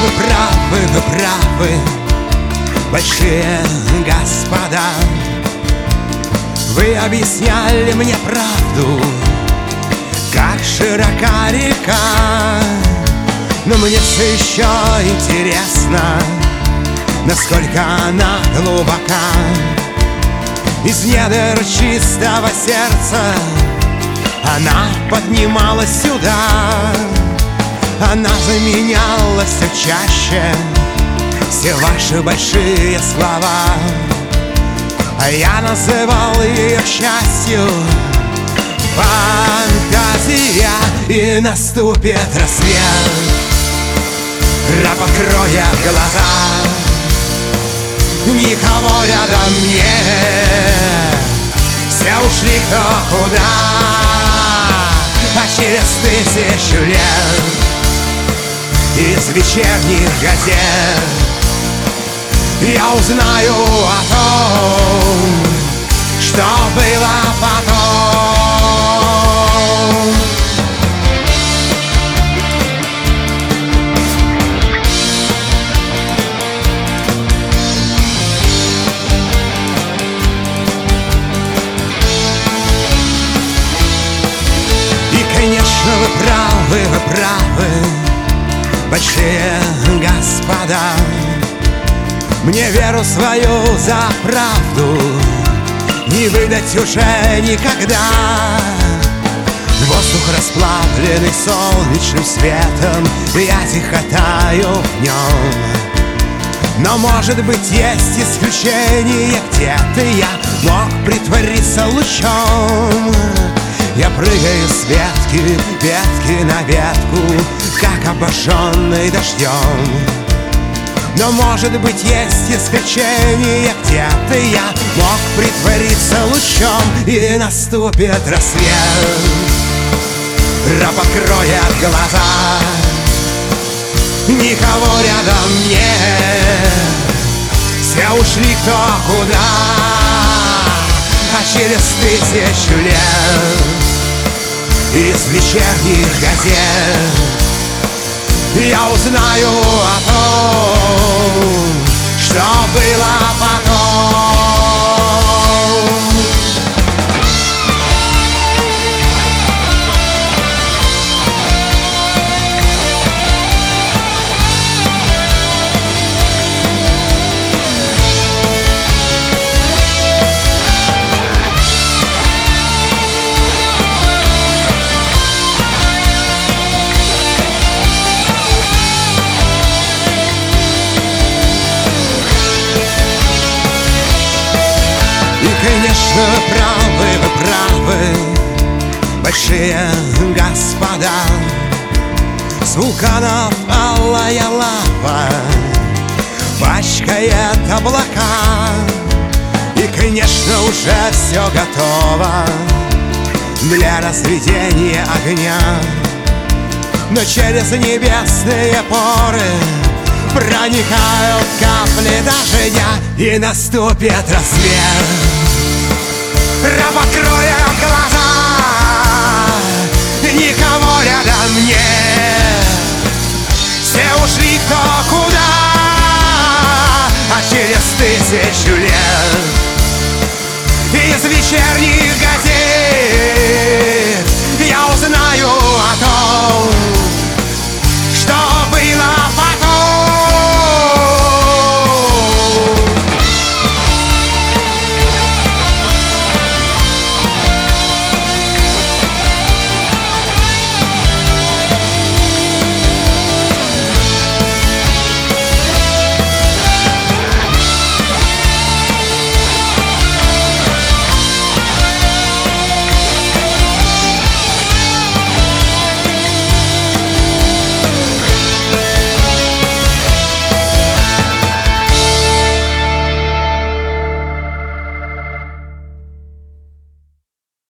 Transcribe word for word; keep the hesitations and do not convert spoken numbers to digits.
вы правы, вы правы, большие господа. Вы объясняли мне правду, как широка река. Но мне все еще интересно, насколько она глубока. Из недр чистого сердца она поднималась сюда. Она заменяла все чаще все ваши большие слова. А я называл ее к счастью фантазия. И наступит рассвет, покроя глаза, никого рядом нет, все ушли кто куда. А через тысячу лет из вечерних газет я узнаю о том, что было потом. И, конечно, вы правы, вы правы, большие господа. Мне веру свою за правду не выдать уже никогда. Воздух расплавленный солнечным светом, я тихо таю в нем. Но, может быть, есть исключение, где-то я мог притвориться лучом. Я прыгаю с ветки, ветки на ветку, как обожженный дождем. Но, может быть, есть исключение, где-то я мог притвориться лучом. И наступит рассвет, покроет глаза, никого рядом нет, все ушли кто куда. А через тысячу лет из вечерних газет я узнаю о том, что было потом. Конечно, вы правы, вы правы, большие господа. С вулканов алая лава пачкает облака. И, конечно, уже все готово для разведения огня. Но через небесные поры проникают капли дождя. И наступит рассвет, покроя глаза, никого рядом нет, все ушли кто куда. А через тысячу